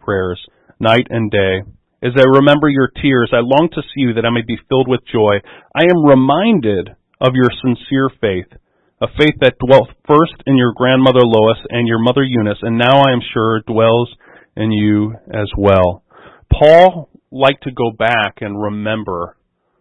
prayers, night and day. As I remember your tears, I long to see you that I may be filled with joy. I am reminded of your sincere faith, a faith that dwelt first in your grandmother Lois and your mother Eunice, and now I am sure dwells in you as well. Paul liked to go back and remember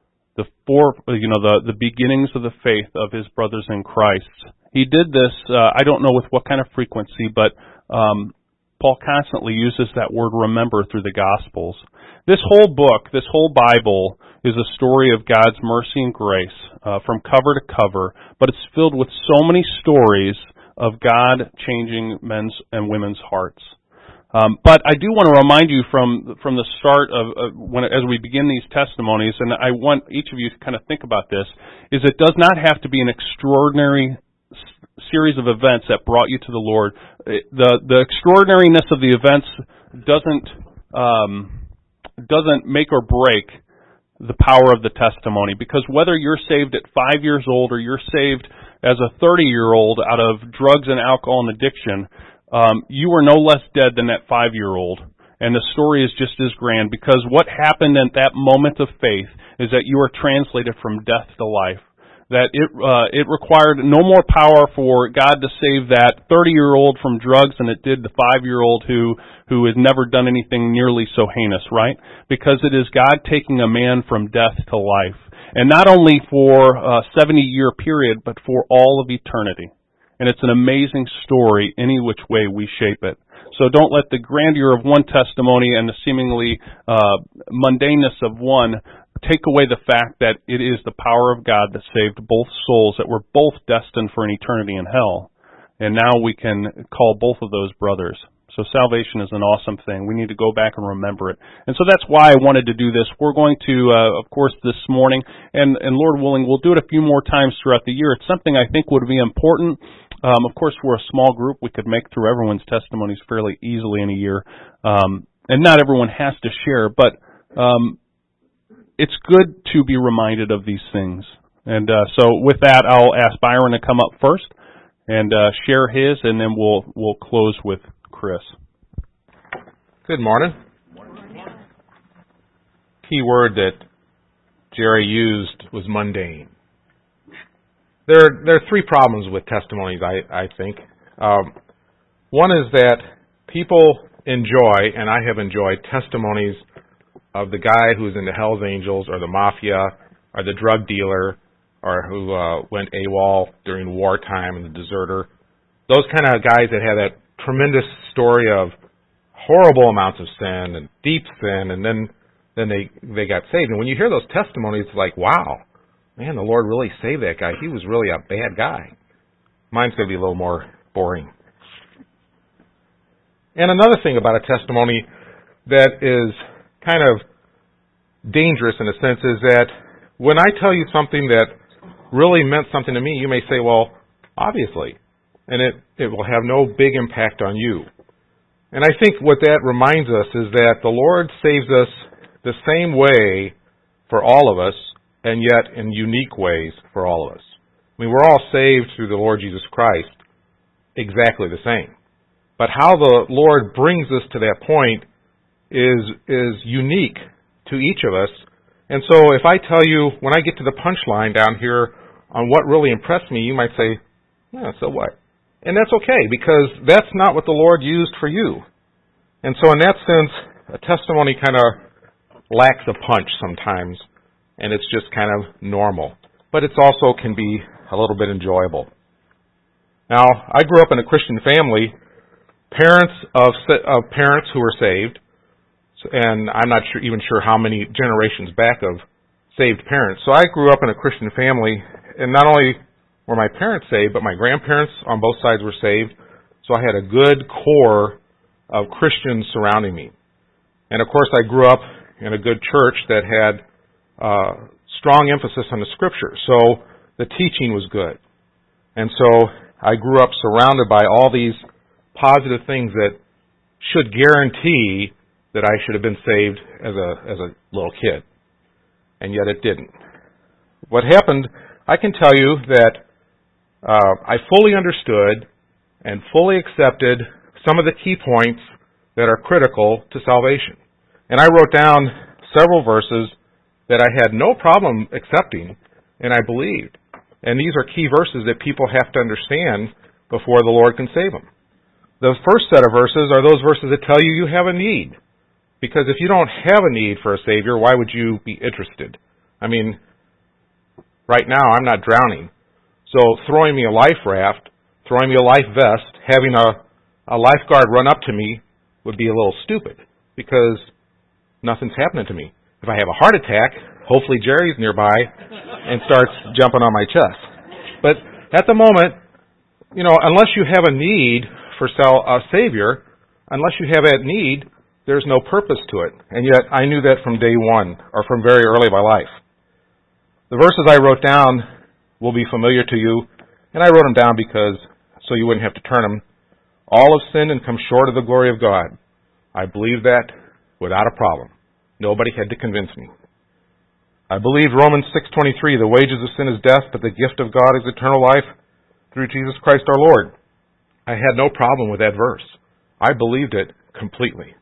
the beginnings of the faith of his brothers in Christ. He did this, I don't know with what kind of frequency, but Paul constantly uses that word remember through the Gospels. This whole book, this whole Bible, is a story of God's mercy and grace from cover to cover, but it's filled with so many stories of God changing men's and women's hearts. But I do want to remind you from the start as we begin these testimonies, and I want each of you to kind of think about this, is it does not have to be an extraordinary series of events that brought you to the Lord. The extraordinariness of the events doesn't make or break the power of the testimony, because whether you're saved at 5 years old or you're saved as a 30-year-old out of drugs and alcohol and addiction, you are no less dead than that 5-year-old. And the story is just as grand, because what happened at that moment of faith is that you are translated from death to life. That it required no more power for God to save that 30-year-old from drugs than it did the 5-year-old who has never done anything nearly so heinous, right? Because it is God taking a man from death to life. And not only for a 70-year period, but for all of eternity. And it's an amazing story any which way we shape it. So don't let the grandeur of one testimony and the seemingly mundaneness of one take away the fact that it is the power of God that saved both souls that were both destined for an eternity in hell. And now we can call both of those brothers. So salvation is an awesome thing. We need to go back and remember it. And so that's why I wanted to do this. We're going to, of course, this morning, and Lord willing, we'll do it a few more times throughout the year. It's something I think would be important. Of course, we're a small group. We could make through everyone's testimonies fairly easily in a year. And not everyone has to share, but it's good to be reminded of these things. And so with that, I'll ask Byron to come up first and share his, and then we'll close with Chris. Good morning. Key word that Jerry used was mundane. There are three problems with testimonies, I think. One is that people enjoy, and I have enjoyed, testimonies of the guy who's in the Hells Angels or the Mafia or the drug dealer or who went AWOL during wartime and the deserter. Those kind of guys that have that tremendous story of horrible amounts of sin and deep sin, and then they got saved. And when you hear those testimonies, it's like, wow, man, the Lord really saved that guy. He was really a bad guy. Mine's going to be a little more boring. And another thing about a testimony that is kind of dangerous in a sense is that when I tell you something that really meant something to me, you may say, well, obviously, and it will have no big impact on you. And I think what that reminds us is that the Lord saves us the same way for all of us, and yet in unique ways for all of us. I mean, we're all saved through the Lord Jesus Christ exactly the same. But how the Lord brings us to that point is unique to each of us. And so if I tell you, when I get to the punchline down here on what really impressed me, you might say, yeah, so what? And that's okay, because that's not what the Lord used for you. And so in that sense, a testimony kind of lacks a punch sometimes, and it's just kind of normal. But it also can be a little bit enjoyable. Now, I grew up in a Christian family, parents of parents who were saved, and I'm not even sure how many generations back of saved parents. So I grew up in a Christian family, and not only were my parents saved, but my grandparents on both sides were saved. So I had a good core of Christians surrounding me. And of course, I grew up in a good church that had strong emphasis on the Scripture. So the teaching was good. And so I grew up surrounded by all these positive things that should guarantee that I should have been saved as a little kid. And yet it didn't. What happened, I can tell you that I fully understood and fully accepted some of the key points that are critical to salvation. And I wrote down several verses that I had no problem accepting, and I believed. And these are key verses that people have to understand before the Lord can save them. The first set of verses are those verses that tell you have a need. Because if you don't have a need for a Savior, why would you be interested? I mean, right now I'm not drowning. So throwing me a life raft, throwing me a life vest, having a lifeguard run up to me would be a little stupid because nothing's happening to me. If I have a heart attack, hopefully Jerry's nearby and starts jumping on my chest. But at the moment, unless you have a need for a Savior, unless you have that need, there's no purpose to it. And yet I knew that from day one, or from very early in my life. The verses I wrote down will be familiar to you, and I wrote them down so you wouldn't have to turn them. All have sinned and come short of the glory of God. I believe that without a problem. Nobody had to convince me. I believed Romans 6:23, the wages of sin is death, but the gift of God is eternal life through Jesus Christ our Lord. I had no problem with that verse. I believed it completely.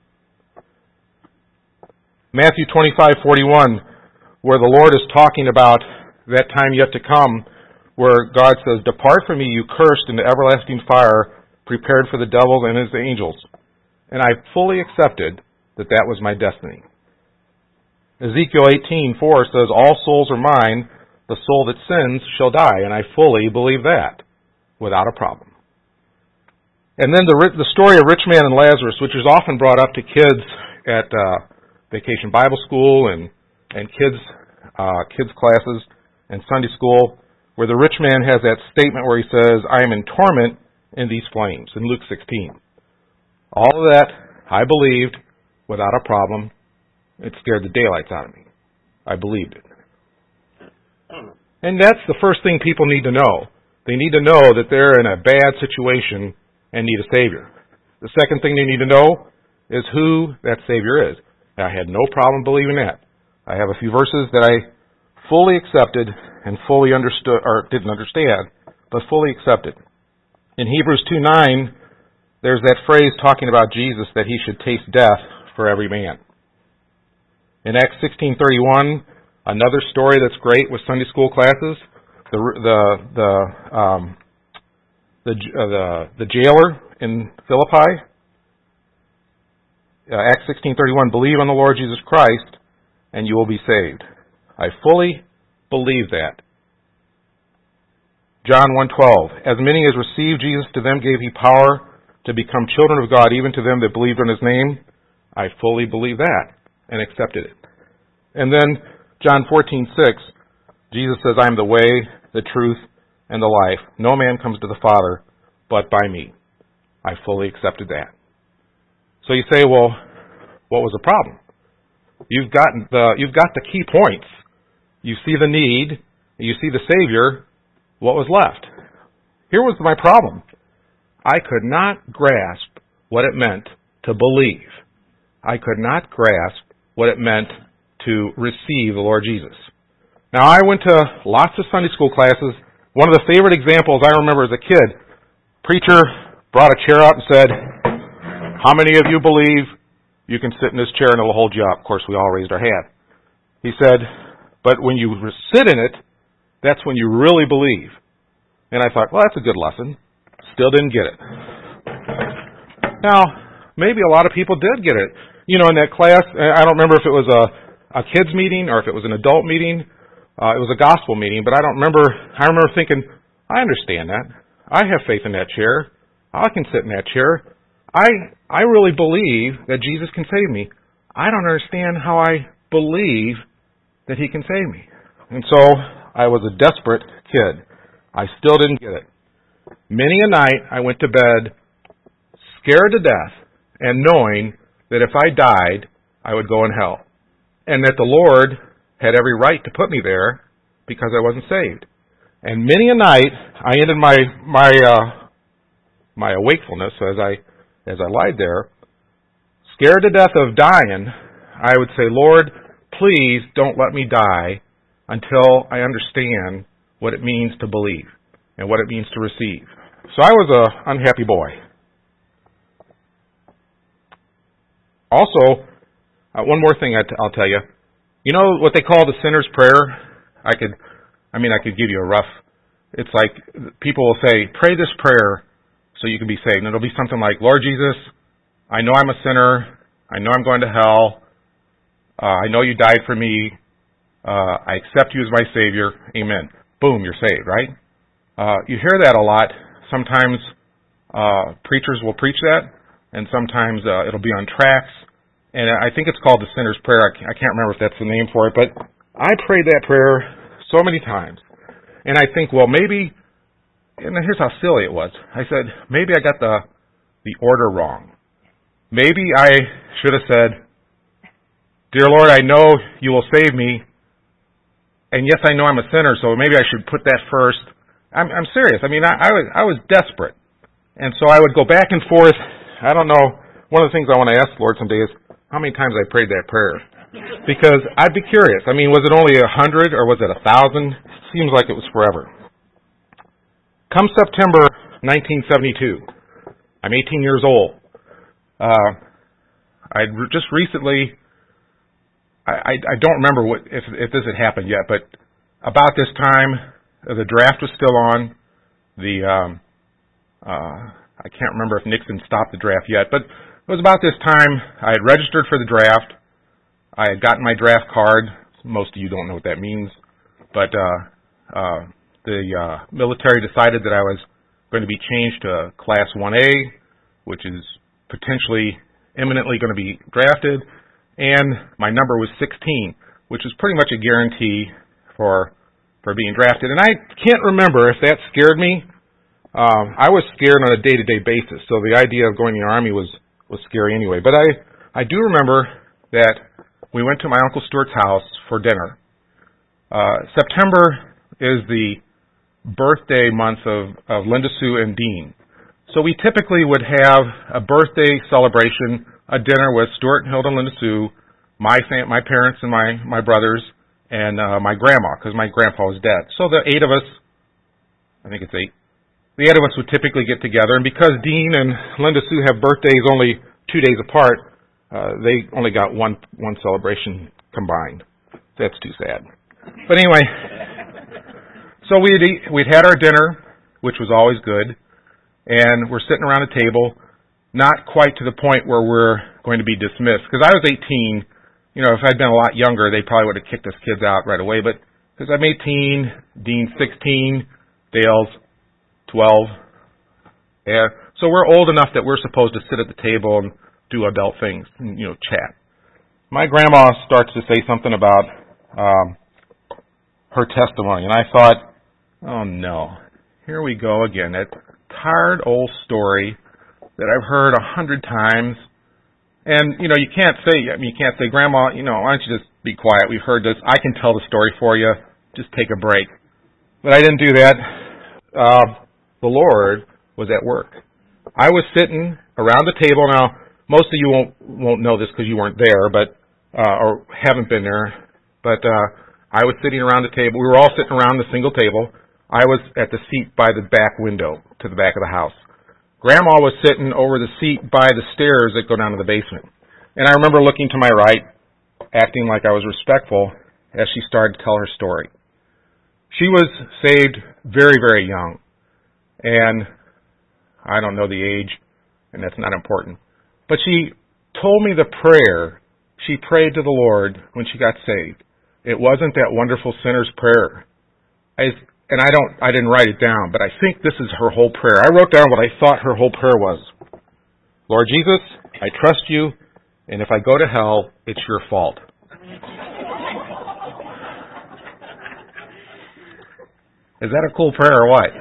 Matthew 25:41, where the Lord is talking about that time yet to come, where God says, "Depart from me, you cursed, into everlasting fire, prepared for the devil and his angels." And I fully accepted that that was my destiny. Ezekiel 18:4 says, "All souls are mine, the soul that sins shall die." And I fully believe that, without a problem. And then the story of Rich Man and Lazarus, which is often brought up to kids at Vacation Bible School and kids classes and Sunday school, where the rich man has that statement where he says, "I am in torment in these flames," in Luke 16. All of that I believed without a problem. It scared the daylights out of me. I believed it. And that's the first thing people need to know. They need to know that they're in a bad situation and need a Savior. The second thing they need to know is who that Savior is. I had no problem believing that. I have a few verses that I fully accepted and fully understood, or didn't understand, but fully accepted. In Hebrews 2:9, there's that phrase talking about Jesus that he should taste death for every man. In Acts 16:31, another story that's great with Sunday school classes, the jailer in Philippi. Acts 16:31, "Believe on the Lord Jesus Christ, and you will be saved." I fully believe that. John 1:12, "As many as received Jesus, to them gave he power to become children of God, even to them that believed on his name." I fully believe that and accepted it. And then John 14:6, Jesus says, "I am the way, the truth, and the life. No man comes to the Father but by me." I fully accepted that. So you say, well, what was the problem? You've got the key points. You see the need, you see the Savior. What was left? Here was my problem. I could not grasp what it meant to believe. I could not grasp what it meant to receive the Lord Jesus. Now, I went to lots of Sunday school classes. One of the favorite examples I remember as a kid, preacher brought a chair out and said, "How many of you believe you can sit in this chair and it'll hold you up?" Of course, we all raised our hand. He said, "But when you sit in it, that's when you really believe." And I thought, well, that's a good lesson. Still didn't get it. Now, maybe a lot of people did get it. In that class, I don't remember if it was a kids meeting or if it was an adult meeting. It was a gospel meeting, but I remember thinking, I understand that. I have faith in that chair. I can sit in that chair. I really believe that Jesus can save me. I don't understand how I believe that he can save me. And so I was a desperate kid. I still didn't get it. Many a night I went to bed scared to death and knowing that if I died, I would go in hell. And that the Lord had every right to put me there because I wasn't saved. And many a night I ended my wakefulness as I lied there, scared to death of dying. I would say, "Lord, please don't let me die until I understand what it means to believe and what it means to receive." So I was an unhappy boy. Also, one more thing I'll tell you. You know what they call the sinner's prayer? I could give you a rough. It's like people will say, pray this prayer so you can be saved. And it'll be something like, Lord Jesus, I know I'm a sinner. I know I'm going to hell. I know you died for me. I accept you as my Savior. Amen. Boom, you're saved, right? You hear that a lot. Sometimes preachers will preach that, and sometimes it'll be on tracts. And I think it's called the sinner's prayer. I can't remember if that's the name for it, but I prayed that prayer so many times. And I think, well, maybe, and here's how silly it was. I said, maybe I got the order wrong. Maybe I should have said, Dear Lord, I know you will save me, and yes, I know I'm a sinner, so maybe I should put that first. I'm serious. I mean, I was desperate. And so I would go back and forth. I don't know. One of the things I want to ask the Lord someday is how many times I prayed that prayer. Because I'd be curious. I mean, was it only 100 or was it 1,000? Seems like it was forever. Come September 1972, I'm 18 years old. I just recently, I don't remember if this had happened yet, but about this time, the draft was still on. I can't remember if Nixon stopped the draft yet, but it was about this time I had registered for the draft. I had gotten my draft card. Most of you don't know what that means, but the military decided that I was going to be changed to Class 1A, which is potentially imminently going to be drafted, and my number was 16, which is pretty much a guarantee for being drafted. And I can't remember if that scared me. I was scared on a day-to-day basis, so the idea of going to the Army was scary anyway. But I do remember that we went to my Uncle Stuart's house for dinner. September is the birthday month of Linda Sue and Dean. So we typically would have a birthday celebration, a dinner with Stuart and Hilda and Linda Sue, my parents and my brothers, and my grandma, because my grandpa was dead. So the 8 of us, I think it's 8, the 8 of us would typically get together, and because Dean and Linda Sue have birthdays only 2 days apart, they only got one celebration combined. That's too sad. But anyway, so we'd had our dinner, which was always good, and we're sitting around a table, not quite to the point where we're going to be dismissed. Because I was 18, if I'd been a lot younger, they probably would have kicked us kids out right away. But because I'm 18, Dean's 16, Dale's 12. Yeah, so we're old enough that we're supposed to sit at the table and do adult things, and, chat. My grandma starts to say something about her testimony, and I thought, oh no, here we go again. That tired old story that I've heard 100 times. And, you can't say, Grandma, why don't you just be quiet? We've heard this. I can tell the story for you. Just take a break. But I didn't do that. The Lord was at work. I was sitting around the table. Now, most of you won't know this because you weren't there, but or haven't been there. But I was sitting around the table. We were all sitting around the single table. I was at the seat by the back window to the back of the house. Grandma was sitting over the seat by the stairs that go down to the basement. And I remember looking to my right, acting like I was respectful as she started to tell her story. She was saved very, very young. And I don't know the age, and that's not important. But she told me the prayer she prayed to the Lord when she got saved. It wasn't that wonderful sinner's prayer. I didn't write it down, but I think this is her whole prayer. I wrote down what I thought her whole prayer was. Lord Jesus, I trust you, and if I go to hell, it's your fault. Is that a cool prayer or what?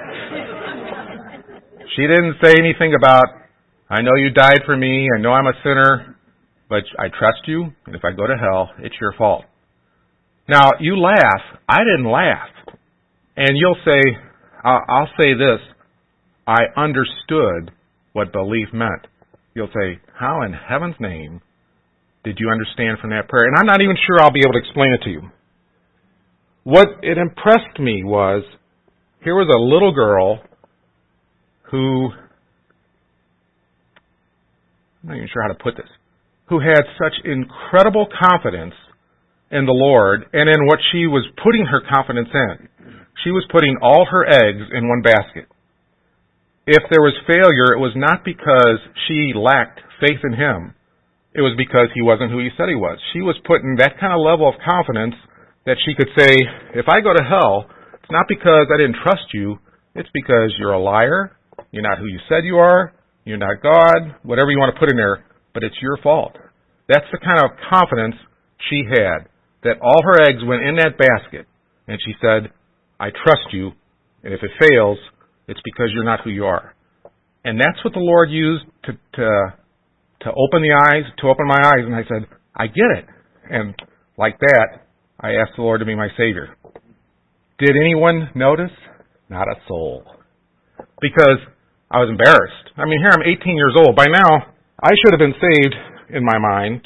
She didn't say anything about, I know you died for me, I know I'm a sinner, but I trust you, and if I go to hell, it's your fault. Now, you laugh. I didn't laugh. And you'll say, I'll say this, I understood what belief meant. You'll say, how in heaven's name did you understand from that prayer? And I'm not even sure I'll be able to explain it to you. What it impressed me was, here was a little girl who, I'm not even sure how to put this, who had such incredible confidence in the Lord and in what she was putting her confidence in. She was putting all her eggs in one basket. If there was failure, it was not because she lacked faith in him. It was because he wasn't who he said he was. She was putting that kind of level of confidence that she could say, if I go to hell, it's not because I didn't trust you, it's because you're a liar, you're not who you said you are, you're not God, whatever you want to put in there, but it's your fault. That's the kind of confidence she had, that all her eggs went in that basket, and she said, I trust you, and if it fails, it's because you're not who you are. And that's what the Lord used to open the eyes, to open my eyes, and I said, I get it. And like that, I asked the Lord to be my Savior. Did anyone notice? Not a soul. Because I was embarrassed. I mean, here I'm 18 years old. By now, I should have been saved, in my mind,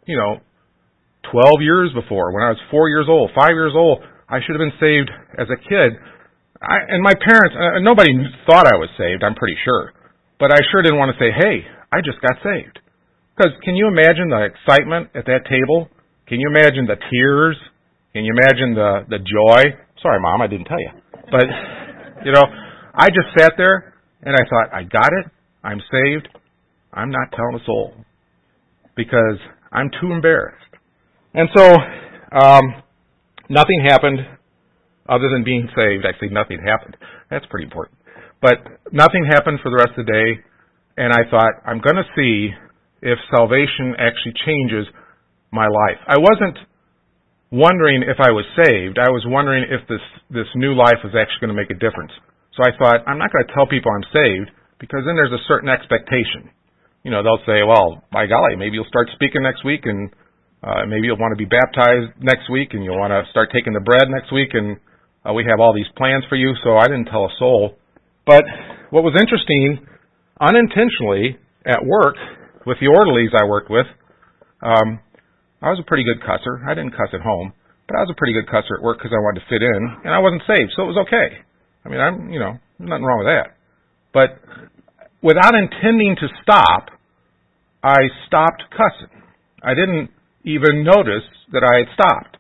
12 years before, when I was 4 years old, 5 years old. I should have been saved as a kid. And my parents, nobody thought I was saved, I'm pretty sure. But I sure didn't want to say, hey, I just got saved. Because can you imagine the excitement at that table? Can you imagine the tears? Can you imagine the joy? Sorry, Mom, I didn't tell you. But, I just sat there and I thought, I got it. I'm saved. I'm not telling a soul. Because I'm too embarrassed. And so, nothing happened other than being saved. I say nothing happened. That's pretty important. But nothing happened for the rest of the day, and I thought, I'm going to see if salvation actually changes my life. I wasn't wondering if I was saved. I was wondering if this new life was actually going to make a difference. So I thought, I'm not going to tell people I'm saved, because then there's a certain expectation. They'll say, well, by golly, maybe you'll start speaking next week, and maybe you'll want to be baptized next week, and you'll want to start taking the bread next week, and we have all these plans for you, so I didn't tell a soul. But what was interesting, unintentionally, at work, with the orderlies I worked with, I was a pretty good cusser. I didn't cuss at home, but I was a pretty good cusser at work because I wanted to fit in, and I wasn't saved, so it was okay. I mean, there's nothing wrong with that. But without intending to stop, I stopped cussing. I didn't even notice that I had stopped.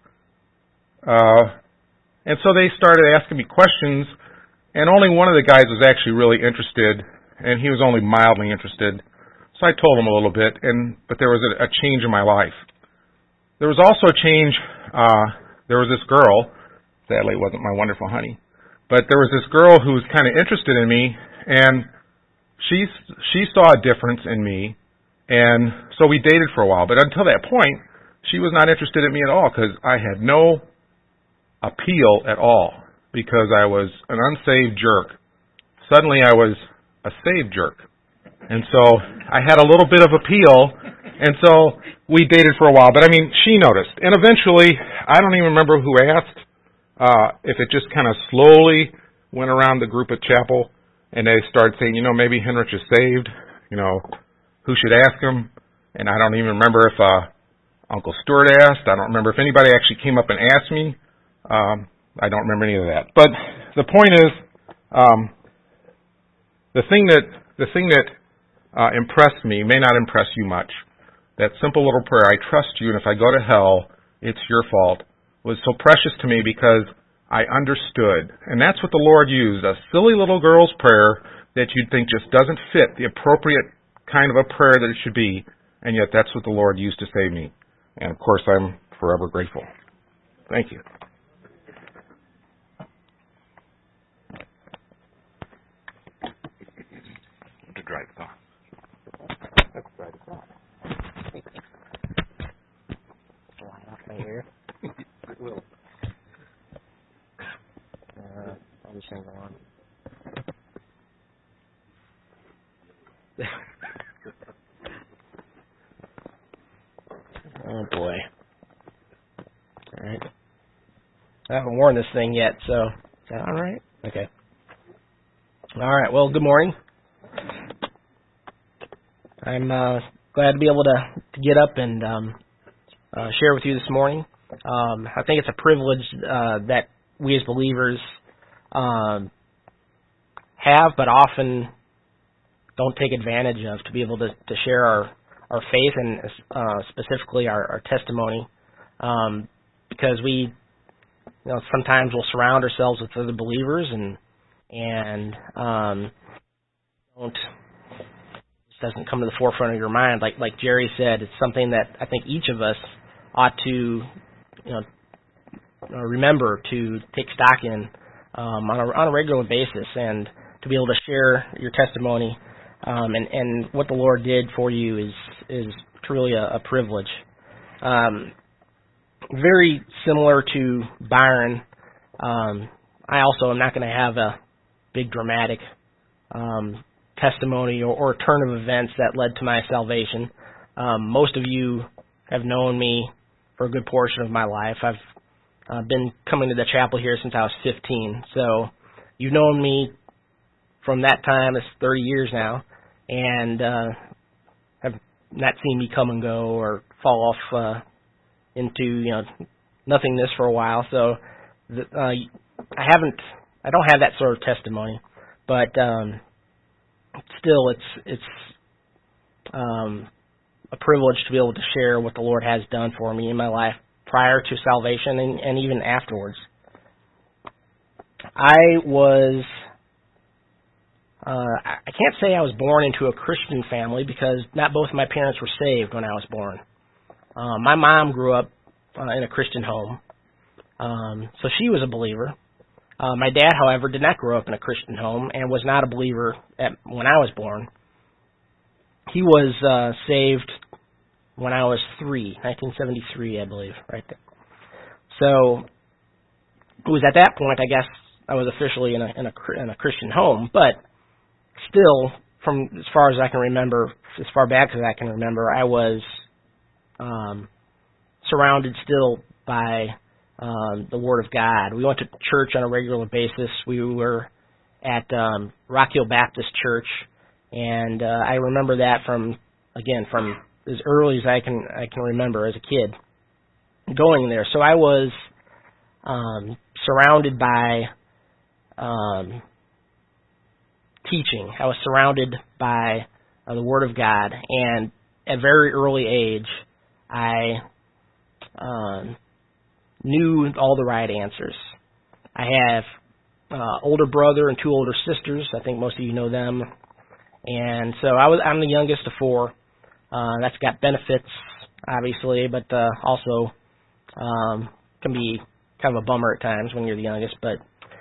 And so they started asking me questions, and only one of the guys was actually really interested, and he was only mildly interested. So I told him a little bit, but there was a change in my life. There was also a change. There was this girl. Sadly, it wasn't my wonderful honey. But there was this girl who was kind of interested in me, and she saw a difference in me, and so we dated for a while. But until that point, she was not interested in me at all because I had no appeal at all because I was an unsaved jerk. Suddenly I was a saved jerk. And so I had a little bit of appeal, and so we dated for a while. But she noticed. And eventually, I don't even remember who asked, if it just kind of slowly went around the group at chapel, and they started saying, maybe Henrich is saved, who should ask him? And I don't even remember if Uncle Stuart asked. I don't remember if anybody actually came up and asked me. I don't remember any of that. But the point is, the thing that impressed me may not impress you much. That simple little prayer, I trust you, and if I go to hell, it's your fault, was so precious to me because I understood. And that's what the Lord used, a silly little girl's prayer that you'd think just doesn't fit the appropriate kind of a prayer that it should be, and yet that's what the Lord used to save me. And of course, I'm forever grateful. Thank you. To drive the car. Let's drive the car. Line off my ear. It will. I'll just hang on. Oh boy. Alright. I haven't worn this thing yet, so is that alright? Okay. Alright, well, good morning. I'm glad to be able to get up and share with you this morning. I think it's a privilege that we as believers have, but often don't take advantage of, to be able to share our faith and specifically our testimony, because we, sometimes we'll surround ourselves with other believers and it doesn't come to the forefront of your mind. Like Jerry said, it's something that I think each of us ought to remember to take stock in on a regular basis, and to be able to share your testimony and what the Lord did for you is truly a privilege. Very similar to Byron, I also am not going to have a big dramatic testimony or turn of events that led to my salvation. Most of you have known me for a good portion of my life. I've been coming to the chapel here since I was 15, so you've known me from that time. It's 30 years now, and have not seen me come and go or fall off into nothingness for a while. So I don't have that sort of testimony, but still, it's a privilege to be able to share what the Lord has done for me in my life prior to salvation and even afterwards. I can't say I was born into a Christian family because not both of my parents were saved when I was born. My mom grew up in a Christian home, so she was a believer. My dad, however, did not grow up in a Christian home and was not a believer when I was born. He was saved when I was 1973, I believe, right there. So it was at that point, I guess, I was officially in a Christian home, but still, from as far as I can remember, as far back as I can remember, I was surrounded still by the Word of God. We went to church on a regular basis. We were at Rock Hill Baptist Church, and I remember that from as early as I can remember as a kid going there. So I was surrounded by teaching. I was surrounded by the Word of God, and at a very early age, I knew all the right answers. I have older brother and two older sisters. I think most of you know them. And so I'm the youngest of four. That's got benefits, obviously, but also can be kind of a bummer at times when you're the youngest. But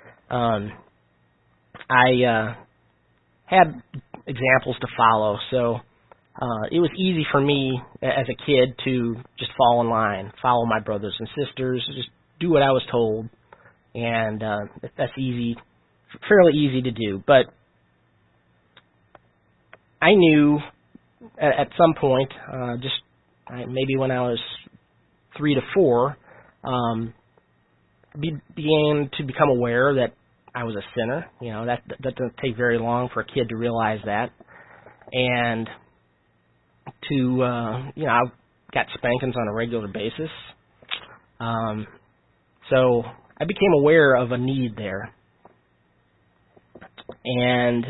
I had examples to follow, so it was easy for me as a kid to just fall in line, follow my brothers and sisters, just do what I was told, and that's easy, fairly easy to do. But I knew at some point, maybe when I was 3 to 4, began to become aware that I was a sinner. That doesn't take very long for a kid to realize that, and to I got spankings on a regular basis. So I became aware of a need there, and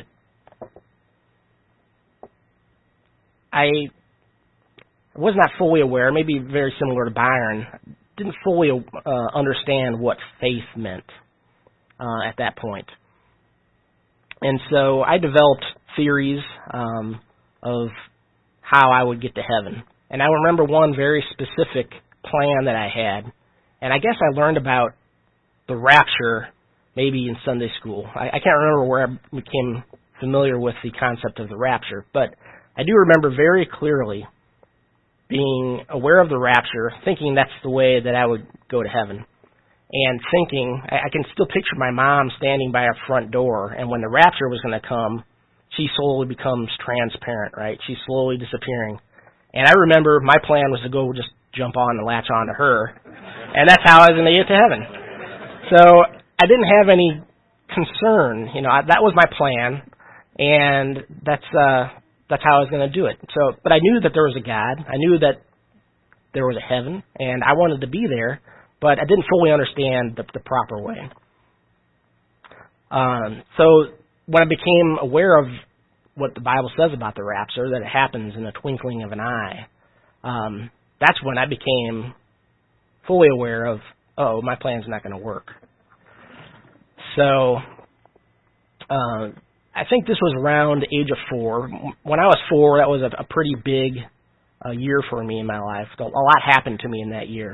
I was not fully aware, maybe very similar to Byron, didn't fully understand what faith meant at that point. And so I developed theories of how I would get to heaven. And I remember one very specific plan that I had, and I guess I learned about the rapture maybe in Sunday school. I can't remember where I became familiar with the concept of the rapture, but I do remember very clearly being aware of the rapture, thinking that's the way that I would go to heaven, and thinking, I can still picture my mom standing by our front door, and when the rapture was going to come, she slowly becomes transparent, right? She's slowly disappearing. And I remember my plan was to go just jump on and latch on to her, and that's how I was going to get to heaven. So I didn't have any concern, that was my plan, and that's how I was going to do it. So, but I knew that there was a God. I knew that there was a heaven, and I wanted to be there, but I didn't fully understand the proper way. So when I became aware of what the Bible says about the rapture, that it happens in a twinkling of an eye, that's when I became fully aware of, oh, my plan's not going to work. So I think this was around the age of 4. When I was 4, that was a pretty big year for me in my life. A lot happened to me in that year.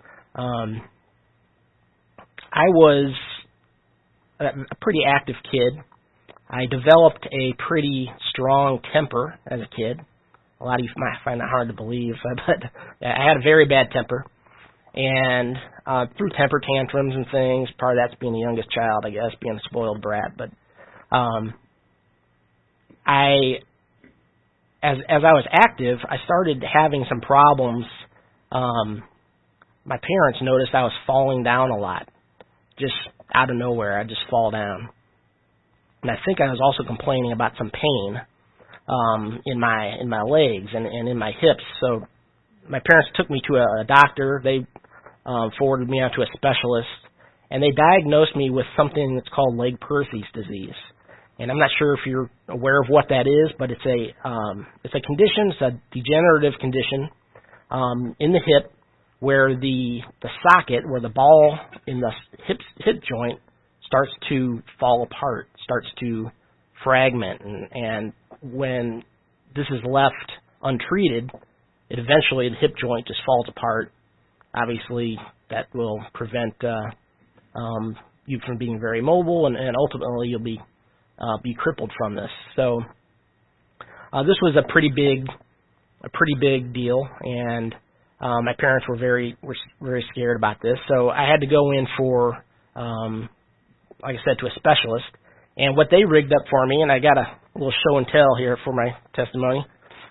I was a pretty active kid. I developed a pretty strong temper as a kid. A lot of you might find that hard to believe, but I had a very bad temper. And through temper tantrums and things, part of that's being the youngest child, I guess, being a spoiled brat. But as I was active, I started having some problems. My parents noticed I was falling down a lot, just out of nowhere. I'd just fall down. And I think I was also complaining about some pain in my legs and in my hips. So my parents took me to a doctor. They forwarded me out to a specialist, and they diagnosed me with something that's called Legg-Perthes disease. And I'm not sure if you're aware of what that is, but it's a condition, it's a degenerative condition in the hip where the socket, where the ball in the hip joint starts to fall apart, starts to fragment, and when this is left untreated, eventually the hip joint just falls apart. Obviously, that will prevent you from being very mobile, and ultimately you'll be crippled from this. So this was a pretty big deal, and my parents were very scared about this. So I had to go in for, like I said, to a specialist. And what they rigged up for me, and I got a little show and tell here for my testimony.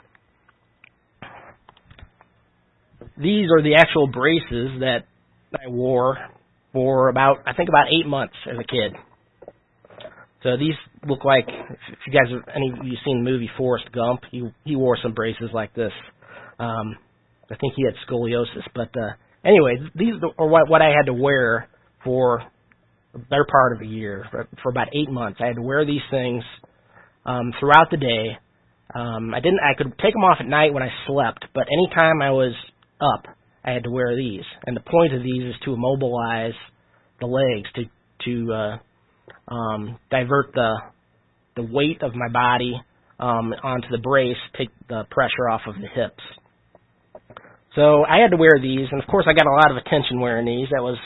These are the actual braces that I wore for about 8 months as a kid. So these look like, if you guys have any of you seen the movie Forrest Gump, he wore some braces like this. I think he had scoliosis, but anyway, these are what I had to wear for the better part of a year. For about 8 months, I had to wear these things throughout the day. I could take them off at night when I slept, but anytime I was up, I had to wear these. And the point of these is to immobilize the legs, to divert the weight of my body onto the brace, take the pressure off of the hips. So I had to wear these, and of course I got a lot of attention wearing these. That was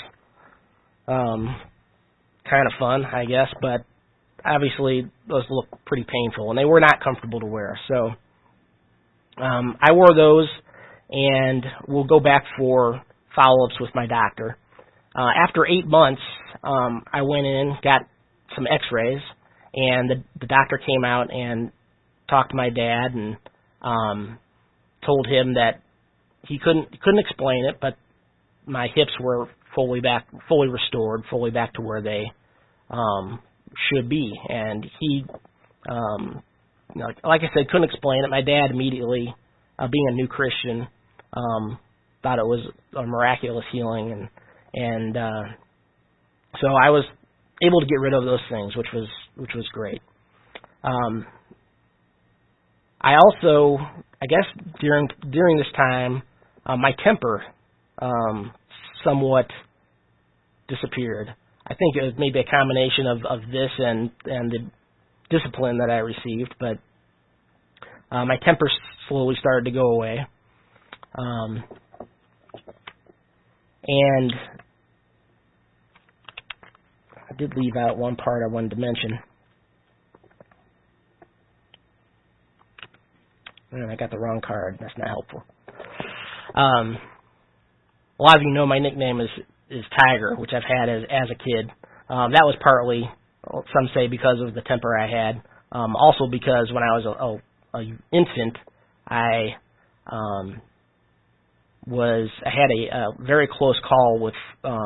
kind of fun, I guess, but obviously those look pretty painful, and they were not comfortable to wear. So I wore those, and we'll go back for follow-ups with my doctor. After 8 months, I went in, got some x-rays, and the doctor came out and talked to my dad and told him that he couldn't explain it, but my hips were fully restored, fully back to where they should be. And he, like I said, couldn't explain it. My dad immediately, being a new Christian, thought it was a miraculous healing, and so I was able to get rid of those things, which was great. I also, I guess during this time, my temper somewhat disappeared. I think it was maybe a combination of this and the discipline that I received, but my temper slowly started to go away. And I did leave out one part I wanted to mention. And I got the wrong card. That's not helpful. A lot of you know my nickname is Tiger, which I've had as a kid. That was partly, some say, because of the temper I had. Also because when I was an infant, I had a very close call with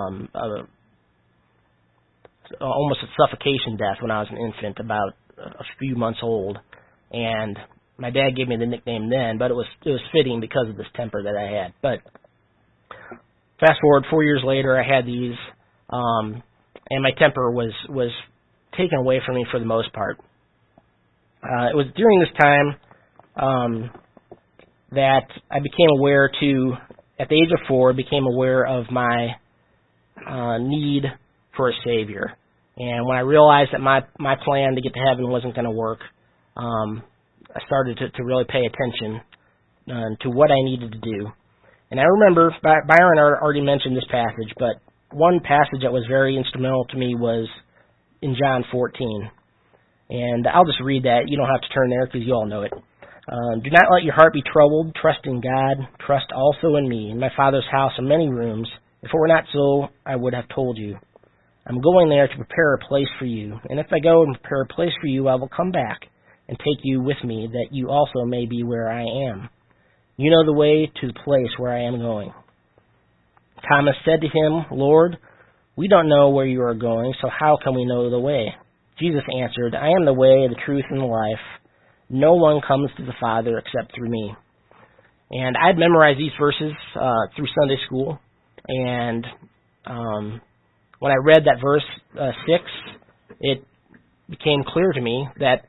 almost a suffocation death when I was an infant, about a few months old, and my dad gave me the nickname then, but it was fitting because of this temper that I had. But fast forward 4 years later, I had these, and my temper was taken away from me for the most part. It was during this time that I became aware at the age of 4, became aware of my need for a Savior. And when I realized that my plan to get to heaven wasn't going to work, I started to really pay attention to what I needed to do. And I remember, Byron already mentioned this passage, but one passage that was very instrumental to me was in John 14. And I'll just read that. You don't have to turn there because you all know it. Do not let your heart be troubled. Trust in God. Trust also in me. In my Father's house are many rooms. If it were not so, I would have told you. I'm going there to prepare a place for you. And if I go and prepare a place for you, I will come back and take you with me, that you also may be where I am. You know the way to the place where I am going. Thomas said to him, Lord, we don't know where you are going, so how can we know the way? Jesus answered, I am the way, the truth, and the life. No one comes to the Father except through me. And I'd memorized these verses through Sunday school, and when I read that verse 6, it became clear to me that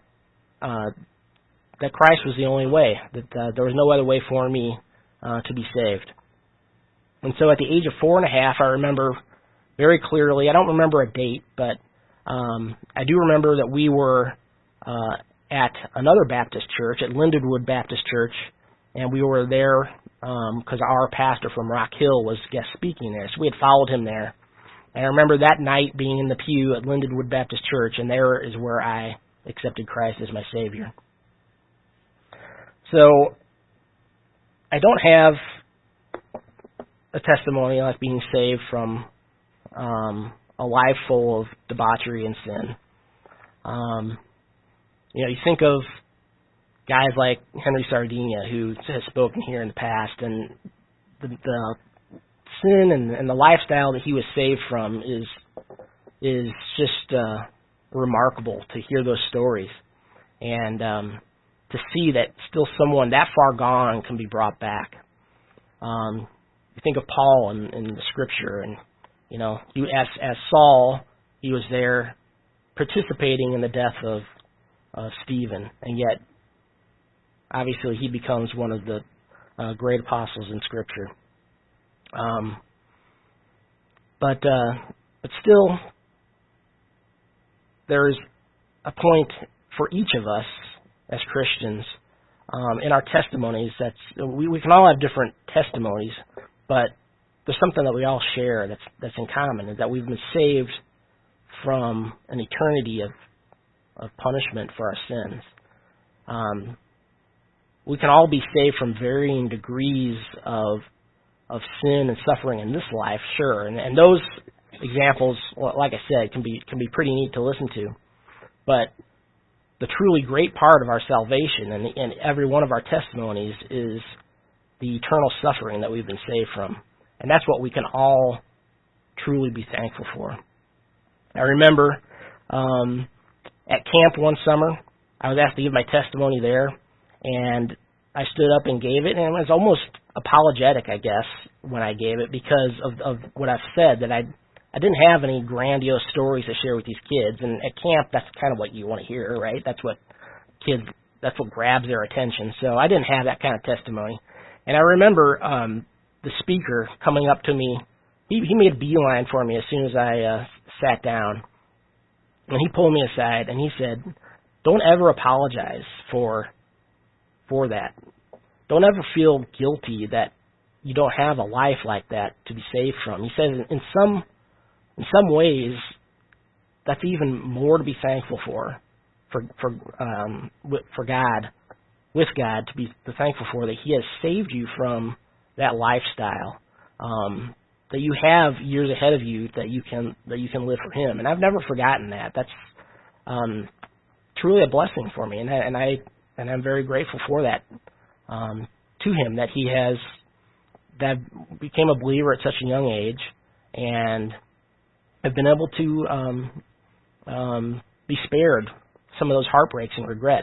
Christ was the only way, that there was no other way for me to be saved. And so at the age of 4.5, I remember very clearly, I don't remember a date, but I do remember that we were at another Baptist church, at Lindenwood Baptist Church, and we were there because our pastor from Rock Hill was guest speaking there. So we had followed him there. And I remember that night being in the pew at Lindenwood Baptist Church, and there is where I accepted Christ as my Savior. So I don't have a testimony like being saved from a life full of debauchery and sin. You think of guys like Henry Sardinia, who has spoken here in the past, and the sin and the lifestyle that he was saved from is just remarkable to hear those stories, and to see that still someone that far gone can be brought back. You think of Paul in the Scripture, and as Saul, he was there participating in the death of Stephen, and yet obviously he becomes one of the great apostles in Scripture. But still, there's a point for each of us as Christians in our testimonies. We can all have different testimonies, but there's something that we all share that's in common, is that we've been saved from an eternity of punishment for our sins. We can all be saved from varying degrees of sin and suffering in this life, sure, and those examples, like I said, can be pretty neat to listen to. But the truly great part of our salvation and every one of our testimonies is the eternal suffering that we've been saved from, and that's what we can all truly be thankful for. I remember at camp one summer, I was asked to give my testimony there, and I stood up and gave it, and it was almost apologetic, I guess, when I gave it because of what I've said, that I didn't have any grandiose stories to share with these kids, and at camp, that's kind of what you want to hear, right? That's what grabs their attention, so I didn't have that kind of testimony. And I remember the speaker coming up to me, he made a beeline for me as soon as I sat down, and he pulled me aside, and he said, don't ever apologize for that. Don't ever feel guilty that you don't have a life like that to be saved from. He says in some ways that's even more to be thankful for God, with God, to be thankful for, that He has saved you from that lifestyle, that you have years ahead of you that you can live for Him. And I've never forgotten that. That's truly a blessing for me, and I'm very grateful for that to Him, that became a believer at such a young age, and have been able to be spared some of those heartbreaks and regrets.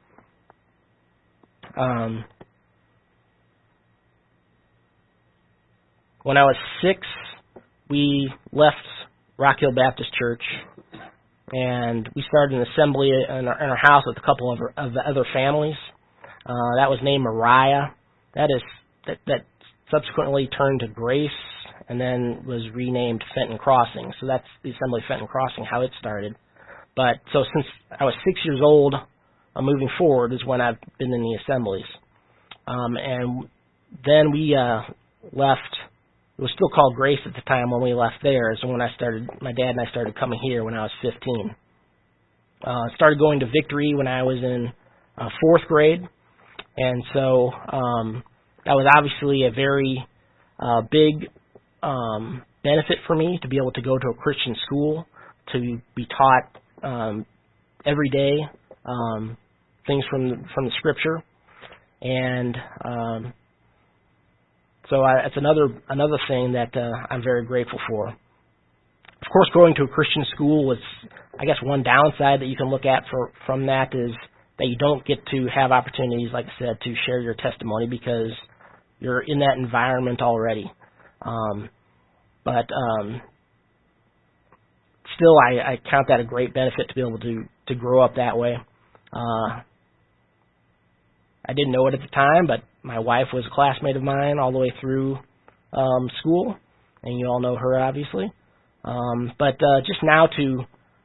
When I was 6, we left Rock Hill Baptist Church and we started an assembly in our house with a couple of the other families. That was named Mariah. That subsequently turned to Grace, and then was renamed Fenton Crossing. So that's the Assembly of Fenton Crossing, how it started. But so since I was 6 years old, moving forward is when I've been in the assemblies. And then we left. It was still called Grace at the time when we left there. So when my dad and I started coming here when I was 15. Started going to Victory when I was in 4th grade. And so that was obviously a very big benefit for me to be able to go to a Christian school, to be taught every day things from the Scripture, and so it's another thing that I'm very grateful for. Of course, going to a Christian school is, I guess, one downside that you can look at from that is that you don't get to have opportunities, like I said, to share your testimony because you're in that environment already. But still, I count that a great benefit to be able to grow up that way. I didn't know it at the time, but my wife was a classmate of mine all the way through school, and you all know her, obviously. But just now to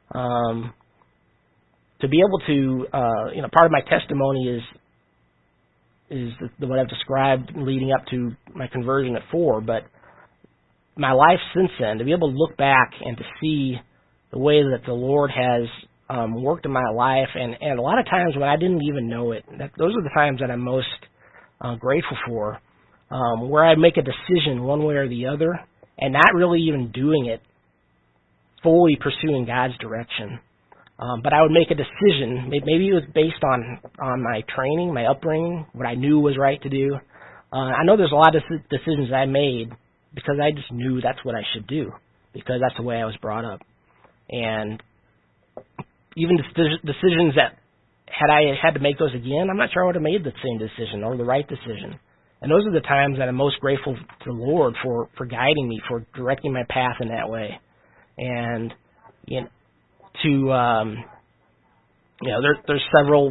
be able to, part of my testimony is what I've described leading up to my conversion at 4, but my life since then, to be able to look back and to see the way that the Lord has worked in my life, and a lot of times when I didn't even know it, those are the times that I'm most grateful for, where I make a decision one way or the other, and not really even doing it, fully pursuing God's direction. But I would make a decision, maybe it was based on my training, my upbringing, what I knew was right to do. I know there's a lot of decisions I made because I just knew that's what I should do, because that's the way I was brought up. And even decisions that, had I had to make those again, I'm not sure I would have made the same decision or the right decision. And those are the times that I'm most grateful to the Lord for guiding me, for directing my path in that way. And there's several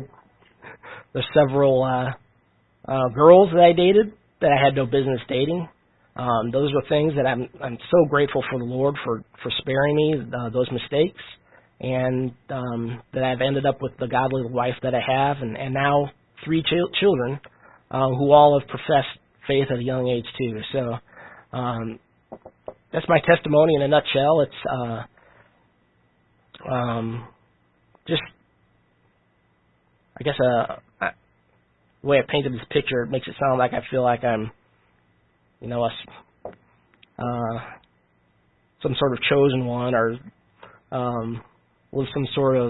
girls that I dated that I had no business dating. Those were things that I'm so grateful for the Lord for sparing me those mistakes, and that I've ended up with the godly wife that I have, and now 3 children who all have professed faith at a young age too. So that's my testimony in a nutshell. It's just, I guess, the way I painted this picture, it makes it sound like I feel like I'm, some sort of chosen one, or with some sort of,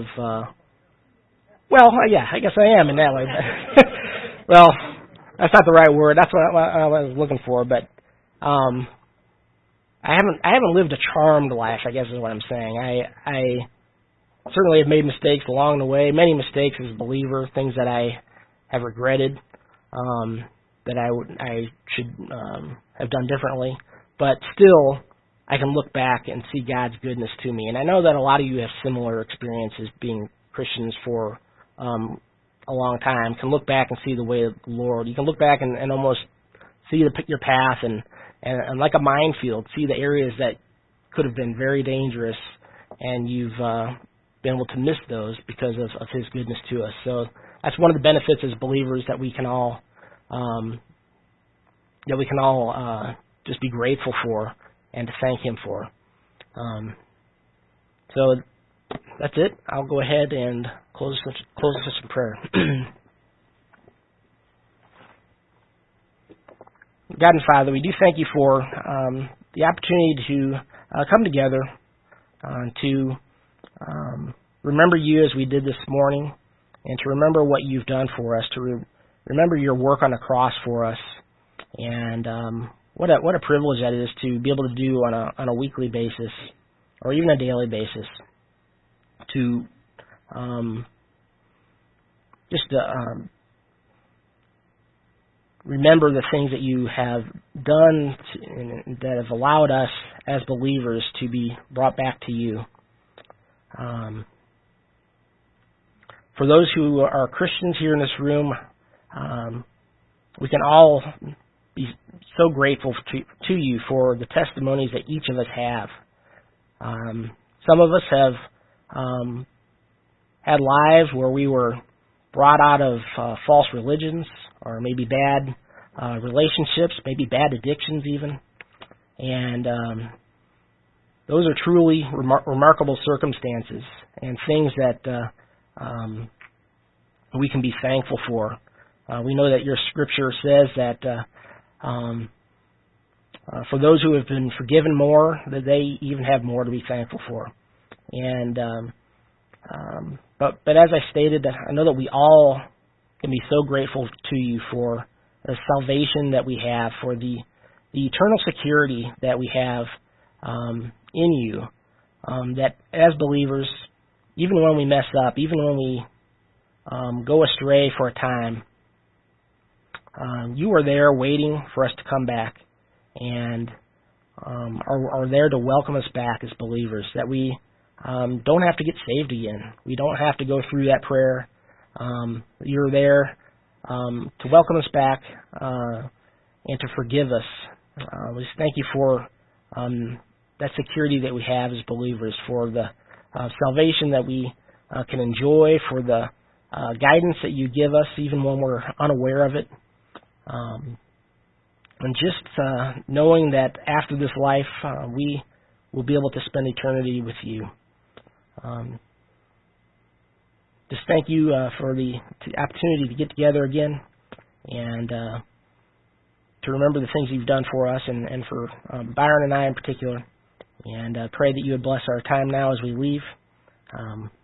yeah, I guess I am in that way. Well, that's not the right word. That's what I was looking for, but I haven't lived a charmed life, I guess is what I'm saying. I certainly have made mistakes along the way, many mistakes as a believer, things that I have regretted, that I should have done differently. But still, I can look back and see God's goodness to me. And I know that a lot of you have similar experiences being Christians for a long time, can look back and see the way of the Lord. You can look back and almost see your path and like a minefield, see the areas that could have been very dangerous, and you've been able to miss those because of His goodness to us. So that's one of the benefits as believers that we can all just be grateful for and to thank Him for. So that's it. I'll go ahead and close this with some prayer. God and Father, we do thank You for the opportunity to come together to remember You as we did this morning, and to remember what You've done for us, to remember Your work on the cross for us, and what a privilege that is to be able to do on a weekly basis, or even a daily basis, to remember the things that You have done that have allowed us as believers to be brought back to You. for those who are Christians here in this room, we can all be so grateful to you for the testimonies that each of us have. Some of us have had lives where we were brought out of false religions, or maybe bad relationships, maybe bad addictions even. And those are truly remarkable circumstances and things that we can be thankful for. We know that your scripture says that for those who have been forgiven more, that they even have more to be thankful for. And but as I stated, I know that we all can be so grateful to you for the salvation that we have, for the eternal security that we have in you, that as believers, even when we mess up, even when we go astray for a time, you are there waiting for us to come back, and are there to welcome us back as believers, that we don't have to get saved again. We don't have to go through that prayer. You're there to welcome us back and to forgive us. We just thank you for that security that we have as believers, for the salvation that we can enjoy, for the guidance that you give us even when we're unaware of it. And just knowing that after this life, we will be able to spend eternity with you. Just thank you for the opportunity to get together again and to remember the things you've done for us and for Byron and I in particular. And pray that you would bless our time now as we leave.